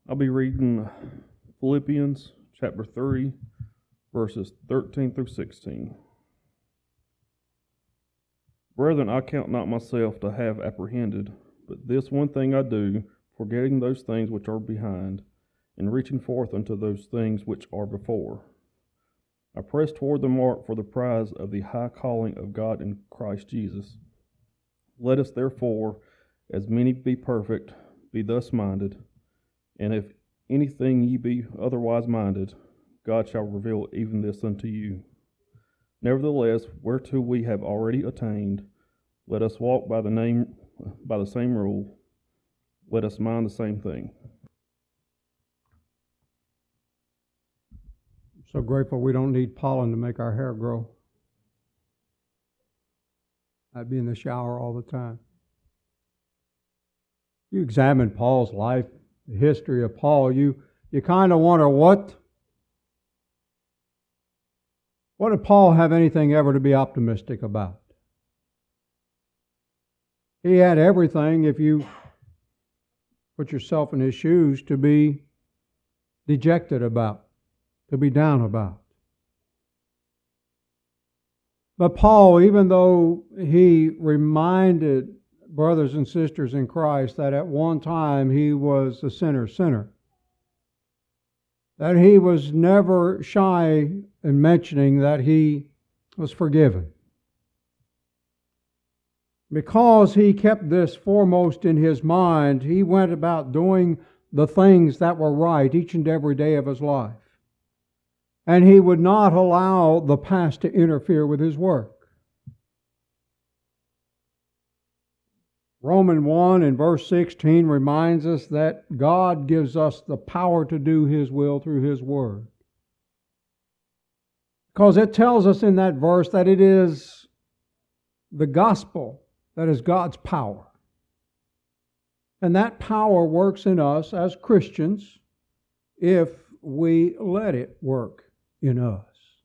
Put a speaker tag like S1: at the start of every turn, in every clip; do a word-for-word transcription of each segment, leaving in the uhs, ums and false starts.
S1: I'll be reading Philippians chapter three, verses thirteen through sixteen. Brethren, I count not myself to have apprehended, but this one thing I do, forgetting those things which are behind, and reaching forth unto those things which are before. I press toward the mark for the prize of the high calling of God in Christ Jesus. Let us therefore, as many be perfect, be thus minded, and if anything ye be otherwise minded, God shall reveal even this unto you. Nevertheless, whereto we have already attained, let us walk by the name by the same rule, let us mind the same thing.
S2: So grateful we don't need pollen to make our hair grow. I'd be in the shower all the time. You examine Paul's life, the history of Paul, you, you kind of wonder what, what did Paul have anything ever to be optimistic about? He had everything, if you put yourself in his shoes, to be dejected about, to be down about. But Paul, even though he reminded brothers and sisters in Christ that at one time he was a sinner's sinner, that he was never shy in mentioning that he was forgiven. Because he kept this foremost in his mind, he went about doing the things that were right each and every day of his life. And he would not allow the past to interfere with his work. Romans one and verse sixteen reminds us that God gives us the power to do His will through His Word. Because it tells us in that verse that it is the gospel that is God's power. And that power works in us as Christians if we let it work in us.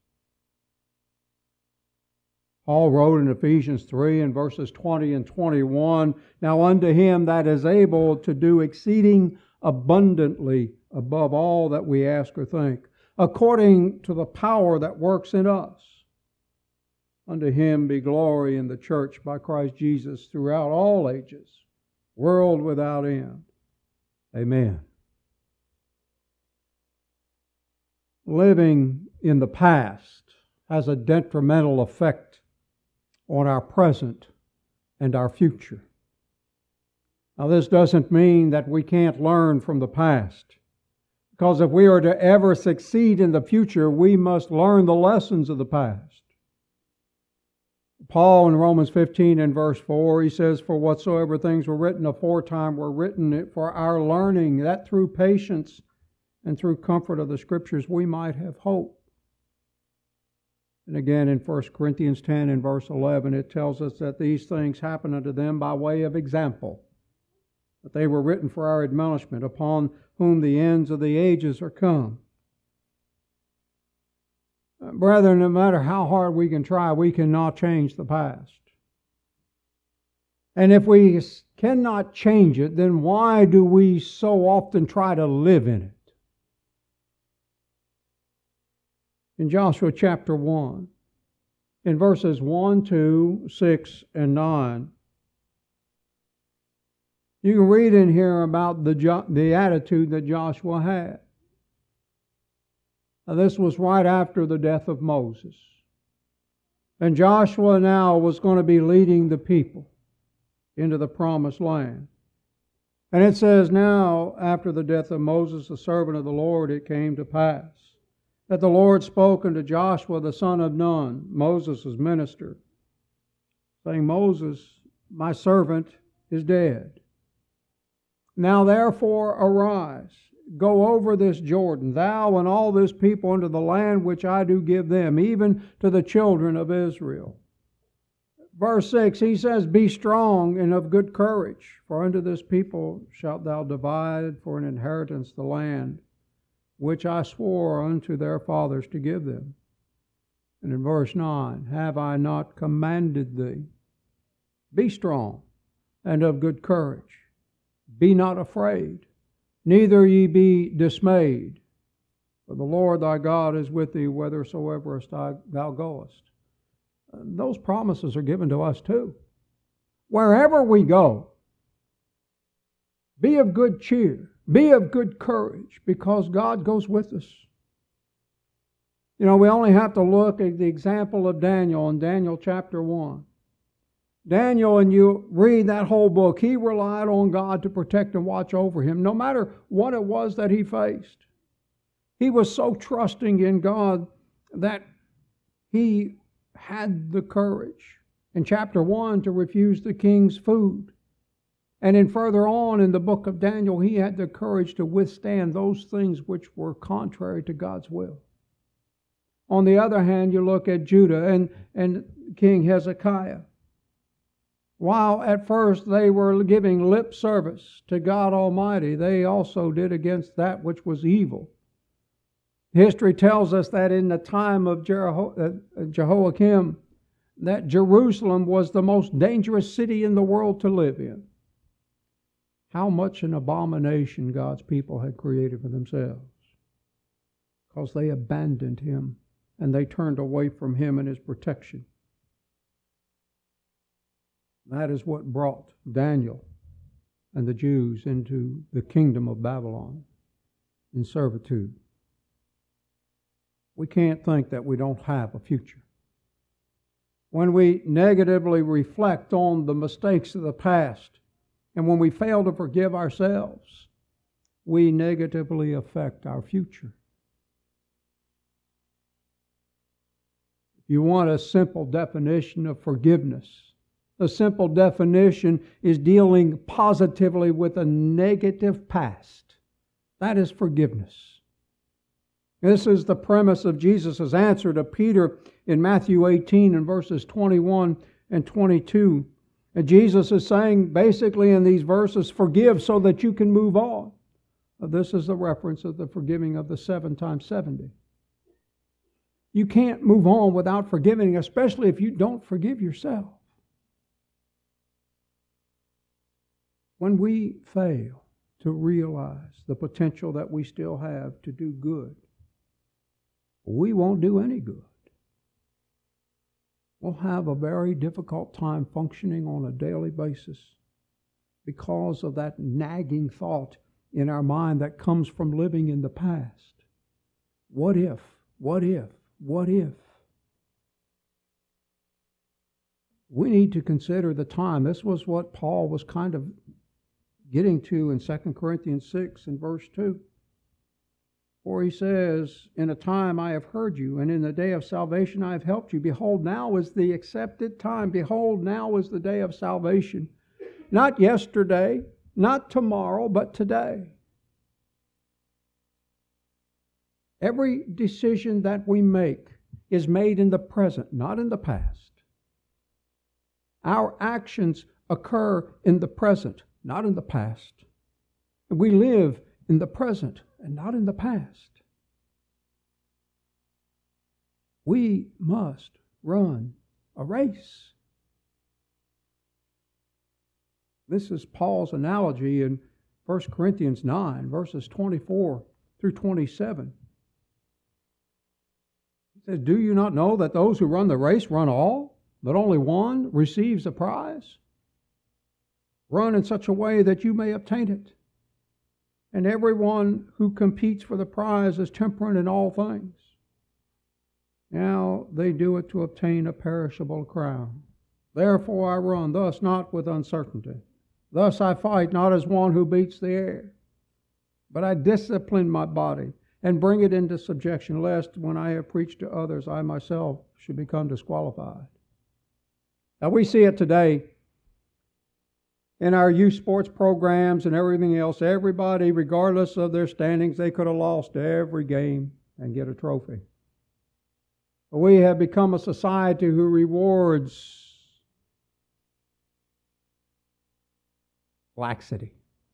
S2: Paul wrote in Ephesians three and verses twenty and twenty-one, Now unto him that is able to do exceeding abundantly above all that we ask or think, according to the power that works in us. Unto him be glory in the church by Christ Jesus throughout all ages, world without end. Amen. Living in the past has a detrimental effect on our present and our future. Now, this doesn't mean that we can't learn from the past, because if we are to ever succeed in the future, we must learn the lessons of the past. Paul in Romans fifteen and verse four, he says, For whatsoever things were written aforetime were written for our learning, that through patience and through comfort of the Scriptures we might have hope. And again in First Corinthians ten and verse eleven, it tells us that these things happen unto them by way of example, that they were written for our admonishment, upon whom the ends of the ages are come. Brethren, no matter how hard we can try, we cannot change the past. And if we cannot change it, then why do we so often try to live in it? In Joshua chapter one, in verses one, two, six, and nine, you can read in here about the, the attitude that Joshua had. Now, this was right after the death of Moses. And Joshua now was going to be leading the people into the promised land. And it says, Now, after the death of Moses, the servant of the Lord, it came to pass that the Lord spoke unto Joshua the son of Nun, Moses' minister, saying, Moses, my servant, is dead. Now therefore arise, go over this Jordan, thou and all this people, unto the land which I do give them, even to the children of Israel. Verse six, he says, Be strong and of good courage, for unto this people shalt thou divide for an inheritance the land which I swore unto their fathers to give them. And in verse nine, Have I not commanded thee? Be strong and of good courage. Be not afraid, neither ye be dismayed, for the Lord thy God is with thee whithersoever thou goest. Those promises are given to us too. Wherever we go, be of good cheer, be of good courage, because God goes with us. You know, we only have to look at the example of Daniel in Daniel chapter one. Daniel, and you read that whole book, he relied on God to protect and watch over him, no matter what it was that he faced. He was so trusting in God that he had the courage in chapter one to refuse the king's food. And in further on in the book of Daniel, he had the courage to withstand those things which were contrary to God's will. On the other hand, you look at Judah and, and King Hezekiah. While at first they were giving lip service to God Almighty, they also did against that which was evil. History tells us that in the time of Jeho- uh, Jehoiakim, that Jerusalem was the most dangerous city in the world to live in. How much an abomination God's people had created for themselves, because they abandoned him and they turned away from him and his protection. That is what brought Daniel and the Jews into the kingdom of Babylon in servitude. We can't think that we don't have a future. When we negatively reflect on the mistakes of the past, and when we fail to forgive ourselves, we negatively affect our future. If you want a simple definition of forgiveness, a simple definition is dealing positively with a negative past. That is forgiveness. This is the premise of Jesus' answer to Peter in Matthew eighteen and verses twenty-one and twenty-two. And Jesus is saying basically in these verses, forgive so that you can move on. This is the reference of the forgiving of the seven times seventy. You can't move on without forgiving, especially if you don't forgive yourself. When we fail to realize the potential that we still have to do good, we won't do any good. We'll have a very difficult time functioning on a daily basis because of that nagging thought in our mind that comes from living in the past. What if? What if? What if? We need to consider the time. This was what Paul was kind of getting to in Second Corinthians six and verse two. For he says, in a time I have heard you, and in the day of salvation I have helped you. Behold, now is the accepted time. Behold, now is the day of salvation. Not yesterday, not tomorrow, but today. Every decision that we make is made in the present, not in the past. Our actions occur in the present, not in the past. We live in the present and not in the past. We must run a race. This is Paul's analogy in First Corinthians nine, verses twenty-four through twenty-seven. He says, do you not know that those who run the race run all, but only one receives a prize? Run in such a way that you may obtain it. And everyone who competes for the prize is temperate in all things. Now they do it to obtain a perishable crown. Therefore I run, thus not with uncertainty. Thus I fight, not as one who beats the air, but I discipline my body and bring it into subjection, lest when I have preached to others, I myself should become disqualified. Now we see it today in our youth sports programs and everything else. Everybody, regardless of their standings, they could have lost every game and get a trophy. We have become a society who rewards laxity.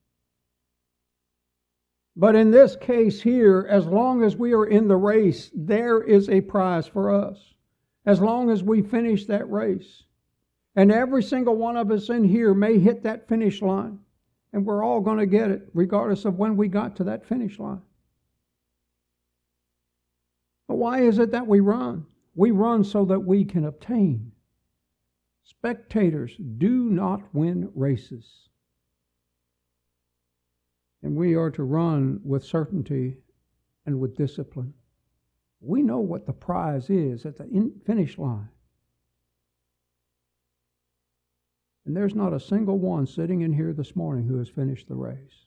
S2: But in this case here, as long as we are in the race, there is a prize for us. As long as we finish that race. And every single one of us in here may hit that finish line. And we're all going to get it, regardless of when we got to that finish line. But why is it that we run? We run so that we can obtain. Spectators do not win races. And we are to run with certainty and with discipline. We know what the prize is at the finish line. And there's not a single one sitting in here this morning who has finished the race.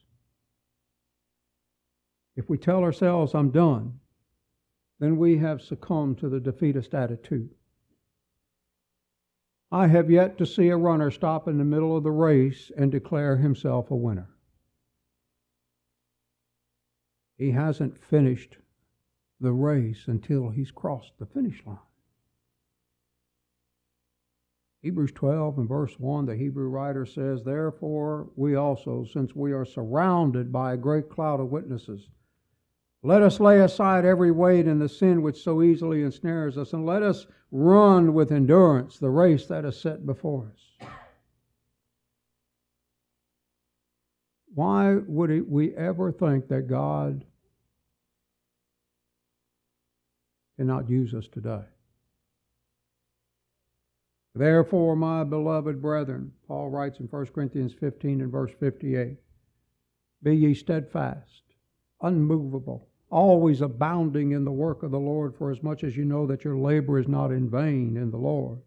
S2: If we tell ourselves, I'm done, then we have succumbed to the defeatist attitude. I have yet to see a runner stop in the middle of the race and declare himself a winner. He hasn't finished the race until he's crossed the finish line. Hebrews twelve and verse one, the Hebrew writer says, therefore we also, since we are surrounded by a great cloud of witnesses, let us lay aside every weight and the sin which so easily ensnares us, and let us run with endurance the race that is set before us. Why would we ever think that God cannot use us today? Therefore, my beloved brethren, Paul writes in First Corinthians fifteen and verse fifty-eight, be ye steadfast, unmovable, always abounding in the work of the Lord, for as much as you know that your labor is not in vain in the Lord.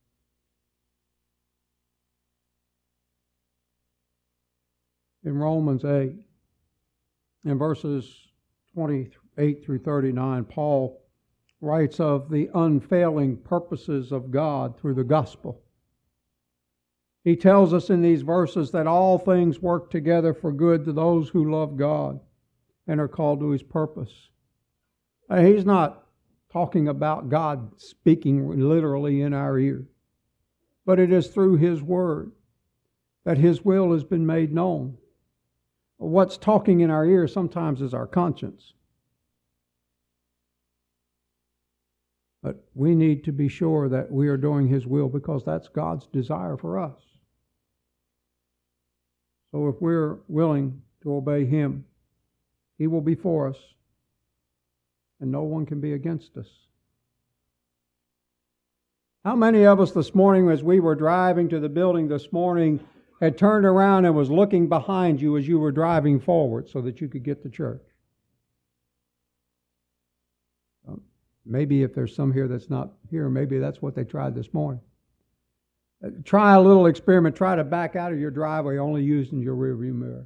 S2: In Romans eight, in verses twenty-eight through thirty-nine, Paul writes of the unfailing purposes of God through the gospel. He tells us in these verses that all things work together for good to those who love God and are called to His purpose. Now, he's not talking about God speaking literally in our ear, but it is through His Word that His will has been made known. What's talking in our ear sometimes is our conscience. But we need to be sure that we are doing His will, because that's God's desire for us. So if we're willing to obey Him, He will be for us, and no one can be against us. How many of us this morning, as we were driving to the building this morning, had turned around and was looking behind you as you were driving forward so that you could get to church? Maybe if there's some here that's not here, maybe that's what they tried this morning. Uh, try a little experiment. Try to back out of your driveway only using your rearview mirror.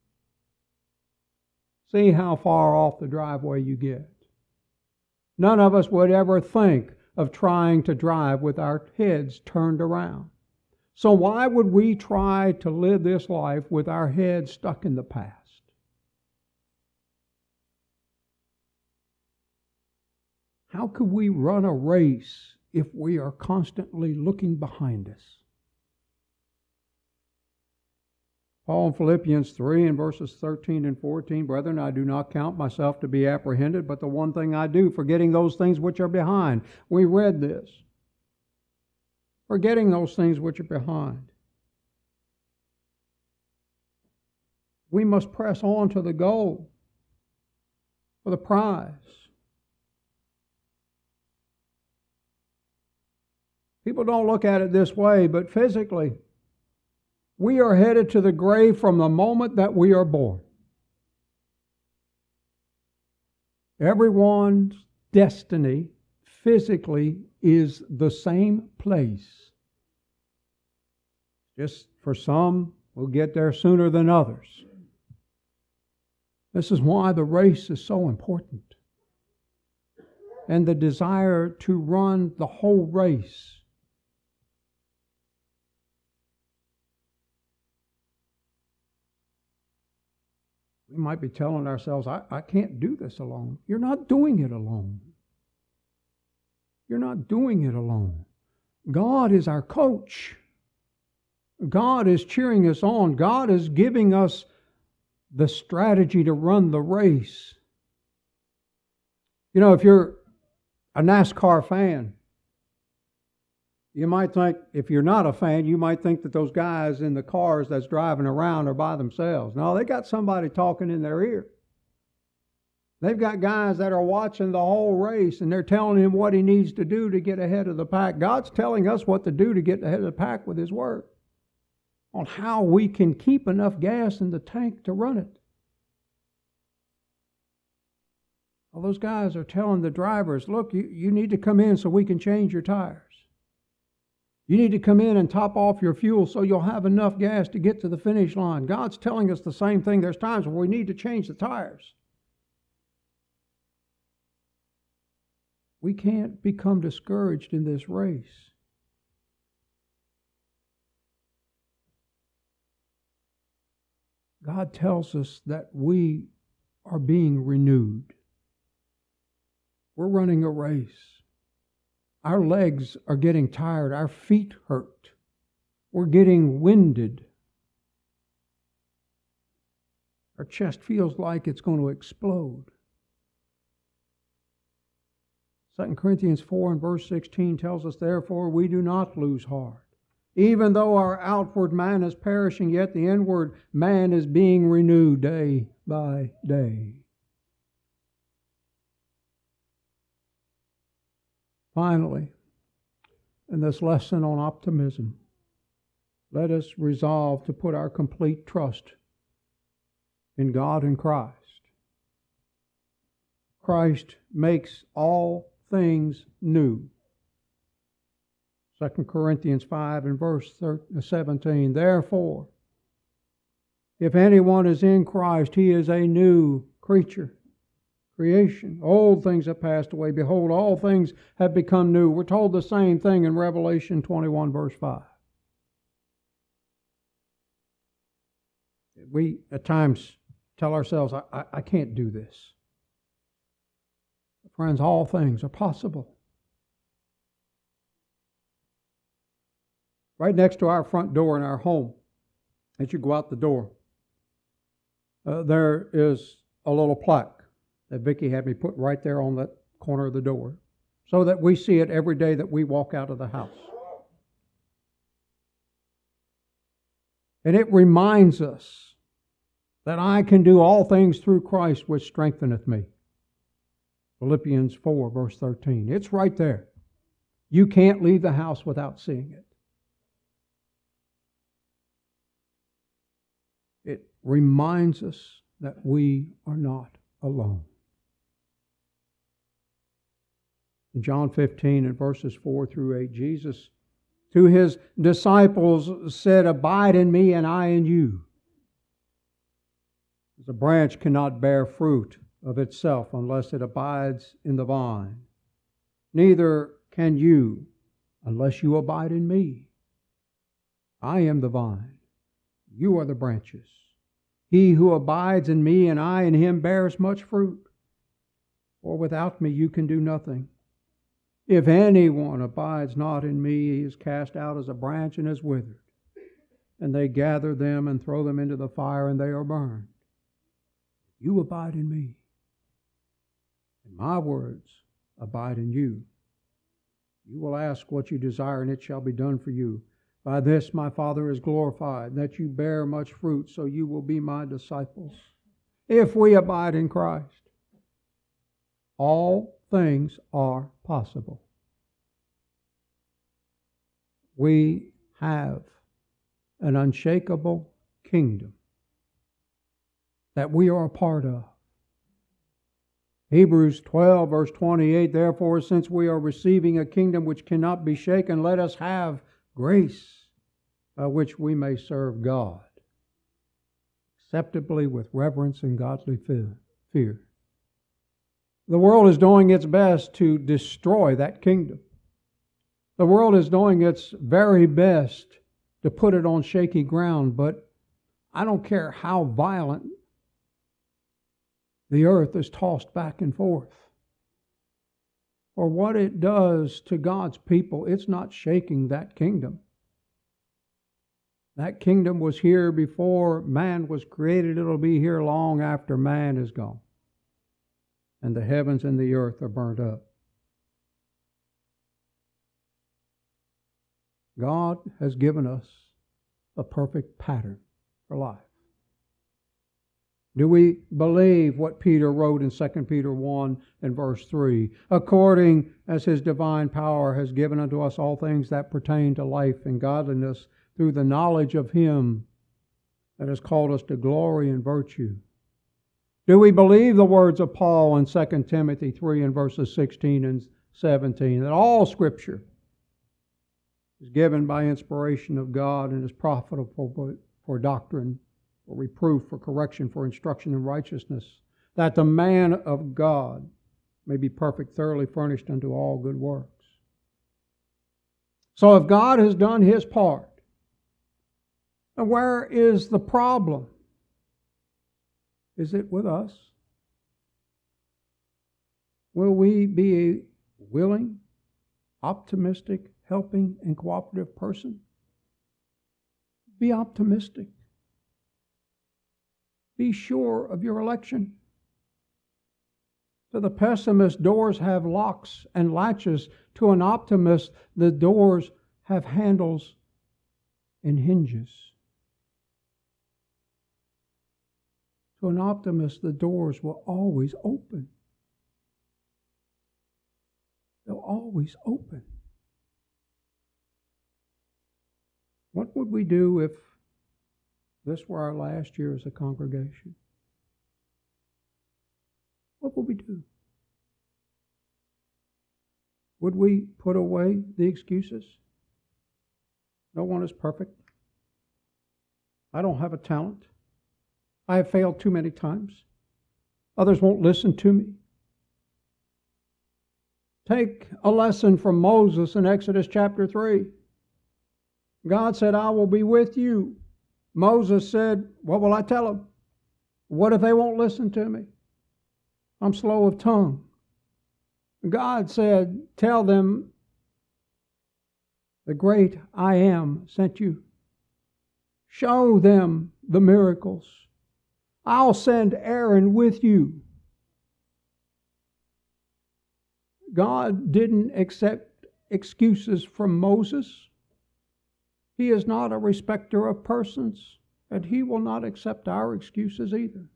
S2: See how far off the driveway you get. None of us would ever think of trying to drive with our heads turned around. So why would we try to live this life with our heads stuck in the past? How could we run a race if we are constantly looking behind us? Paul in Philippians three and verses thirteen and fourteen, brethren, I do not count myself to be apprehended, but the one thing I do, forgetting those things which are behind. We read this. Forgetting those things which are behind. We must press on to the goal for the prize. People don't look at it this way, but physically, we are headed to the grave from the moment that we are born. Everyone's destiny physically is the same place. Just for some, we'll get there sooner than others. This is why the race is so important. And the desire to run the whole race. We might be telling ourselves, I, I can't do this alone. You're not doing it alone. You're not doing it alone. God is our coach. God is cheering us on. God is giving us the strategy to run the race. You know, if you're a NASCAR fan, You might think, if you're not a fan, you might think that those guys in the cars that's driving around are by themselves. No, they got somebody talking in their ear. They've got guys that are watching the whole race, and they're telling him what he needs to do to get ahead of the pack. God's telling us what to do to get ahead of the pack with His Word, on how we can keep enough gas in the tank to run it. All those guys are telling the drivers, look, you, you need to come in so we can change your tires. You need to come in and top off your fuel so you'll have enough gas to get to the finish line. God's telling us the same thing. There's times where we need to change the tires. We can't become discouraged in this race. God tells us that we are being renewed. We're running a race. Our legs are getting tired. Our feet hurt. We're getting winded. Our chest feels like it's going to explode. Second Corinthians four and verse sixteen tells us, therefore we do not lose heart. Even though our outward man is perishing, yet the inward man is being renewed day by day. Finally, in this lesson on optimism, let us resolve to put our complete trust in God and Christ. Christ makes all things new. Second Corinthians five and verse seventeen, therefore, if anyone is in Christ, he is a new creature. Creation. Old things have passed away. Behold, all things have become new. We're told the same thing in Revelation twenty-one, verse five. We, at times, tell ourselves, I, I, I can't do this. Friends, all things are possible. Right next to our front door in our home, as you go out the door, uh, there is a little plaque that Vicki had me put right there on that corner of the door, so that we see it every day that we walk out of the house. And it reminds us that I can do all things through Christ which strengtheneth me. Philippians four, verse thirteen. It's right there. You can't leave the house without seeing it. It reminds us that we are not alone. In John fifteen and verses four through eight, Jesus to His disciples said, abide in me and I in you. As a branch cannot bear fruit of itself unless it abides in the vine, neither can you unless you abide in me. I am the vine, you are the branches. He who abides in me and I in him bears much fruit, for without me you can do nothing. If anyone abides not in me, he is cast out as a branch and is withered. And they gather them and throw them into the fire, and they are burned. You abide in me, and my words abide in you. You will ask what you desire, and it shall be done for you. By this my Father is glorified, that you bear much fruit, so you will be my disciples. If we abide in Christ, all things are possible. We have an unshakable kingdom that we are a part of. Hebrews twelve, verse twenty-eight, therefore, since we are receiving a kingdom which cannot be shaken, let us have grace by which we may serve God acceptably with reverence and godly fear. The world is doing its best to destroy that kingdom. The world is doing its very best to put it on shaky ground, but I don't care how violent the earth is tossed back and forth, or what it does to God's people, it's not shaking that kingdom. That kingdom was here before man was created. It'll be here long after man is gone, and the heavens and the earth are burnt up. God has given us a perfect pattern for life. Do we believe what Peter wrote in Second Peter one and verse three? According as His divine power has given unto us all things that pertain to life and godliness through the knowledge of Him that has called us to glory and virtue. Do we believe the words of Paul in Second Timothy three and verses sixteen and seventeen, that all Scripture is given by inspiration of God and is profitable for doctrine, for reproof, for correction, for instruction in righteousness, that the man of God may be perfect, thoroughly furnished unto all good works? So if God has done His part, then where is the problem? Is it with us? Will we be a willing, optimistic, helping, and cooperative person? Be optimistic. Be sure of your election. To the pessimist, doors have locks and latches. To an optimist, the doors have handles and hinges. To an optimist, the doors will always open. They'll always open. What would we do if this were our last year as a congregation? What would we do? Would we put away the excuses? No one is perfect. I don't have a talent. I have failed too many times. Others won't listen to me. Take a lesson from Moses in Exodus chapter three. God said, I will be with you. Moses said, what will I tell them? What if they won't listen to me? I'm slow of tongue. God said, tell them the great I am sent you. Show them the miracles. I'll send Aaron with you. God didn't accept excuses from Moses. He is not a respecter of persons, and He will not accept our excuses either.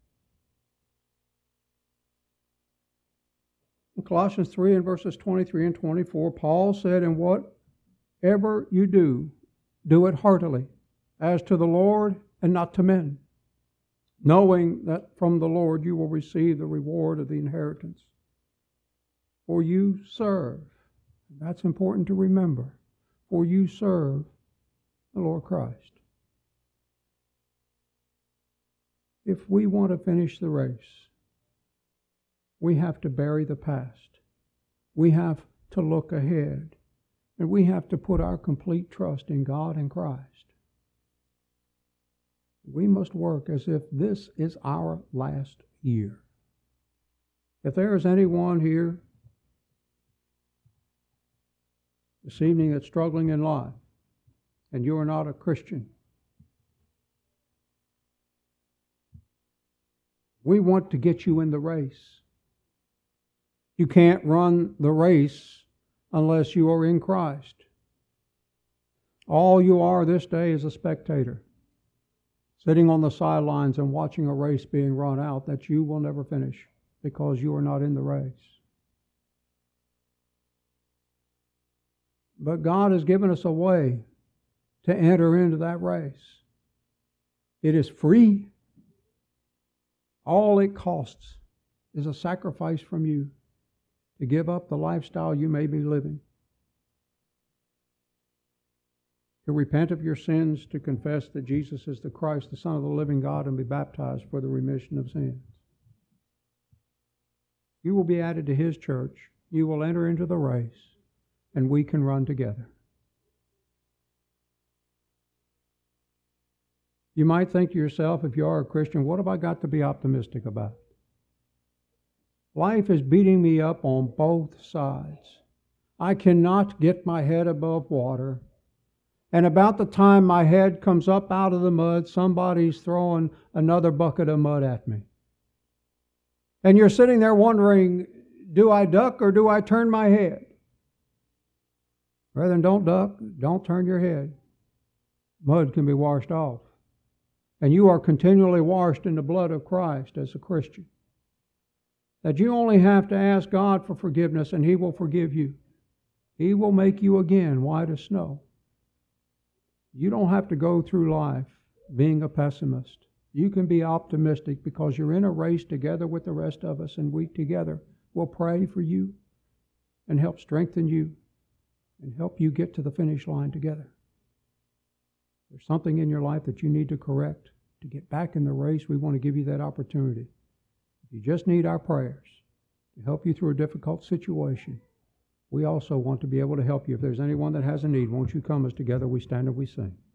S2: In Colossians three and verses twenty-three and twenty-four, Paul said, and whatever you do, do it heartily, as to the Lord and not to men, knowing that from the Lord you will receive the reward of the inheritance. For you serve, that's important to remember, for you serve the Lord Christ. If we want to finish the race, we have to bury the past. We have to look ahead. And we have to put our complete trust in God and Christ. We must work as if this is our last year. If there is anyone here this evening that's struggling in life, and you are not a Christian, we want to get you in the race. You can't run the race unless you are in Christ. All you are this day is a spectator, sitting on the sidelines and watching a race being run out that you will never finish because you are not in the race. But God has given us a way to enter into that race. It is free. All it costs is a sacrifice from you to give up the lifestyle you may be living, to repent of your sins, to confess that Jesus is the Christ, the Son of the living God, and be baptized for the remission of sins. You will be added to His church. You will enter into the race, and we can run together. You might think to yourself, if you are a Christian, what have I got to be optimistic about? Life is beating me up on both sides. I cannot get my head above water. And about the time my head comes up out of the mud, somebody's throwing another bucket of mud at me. And you're sitting there wondering, do I duck or do I turn my head? Brethren, don't duck, don't turn your head. Mud can be washed off. And you are continually washed in the blood of Christ as a Christian. That you only have to ask God for forgiveness and He will forgive you. He will make you again white as snow. You don't have to go through life being a pessimist. You can be optimistic because you're in a race together with the rest of us, and we together will pray for you and help strengthen you and help you get to the finish line together. There's something in your life that you need to correct to get back in the race. We want to give you that opportunity. If you just need our prayers to help you through a difficult situation, we also want to be able to help you. If there's anyone that has a need, won't you come as together we stand and we sing?